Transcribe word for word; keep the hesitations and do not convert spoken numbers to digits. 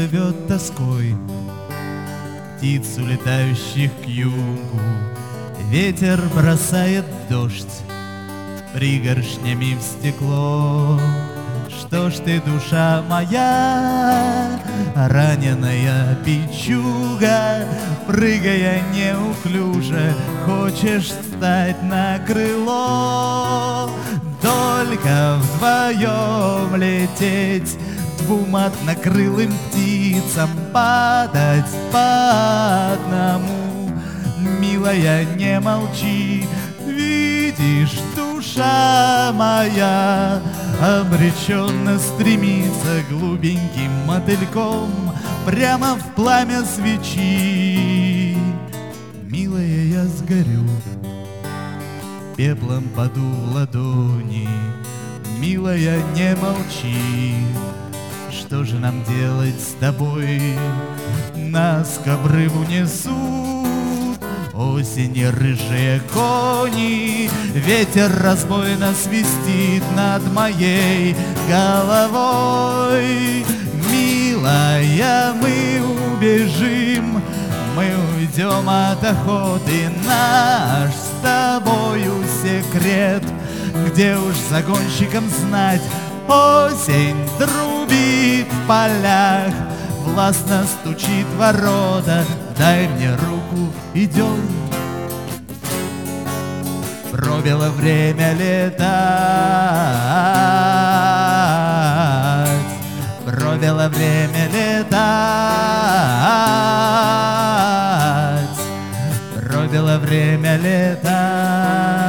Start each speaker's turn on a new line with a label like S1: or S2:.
S1: плывет тоской птиц, улетающих к югу. Ветер бросает дождь пригоршнями в стекло. Что ж ты, душа моя, раненая пичуга, прыгая неуклюже, хочешь встать на крыло? Только вдвоем лететь, двум однокрылым птицам падать по одному. Милая, не молчи, видишь, душа моя обреченно стремится глубеньким мотыльком прямо в пламя свечи. Милая, я сгорю, пеплом паду в ладони. Милая, не молчи, что же нам делать с тобой? Нас к обрыву несут осени рыжие кони, ветер разбойно свистит над моей головой. Милая, мы убежим, мы уйдем от охоты, наш с тобою секрет, где уж загонщикам знать, осень трубит в полях, властно стучит в ворота. Дай мне руку, идем. Пробило время летать, пробило время летать, пробило время летать.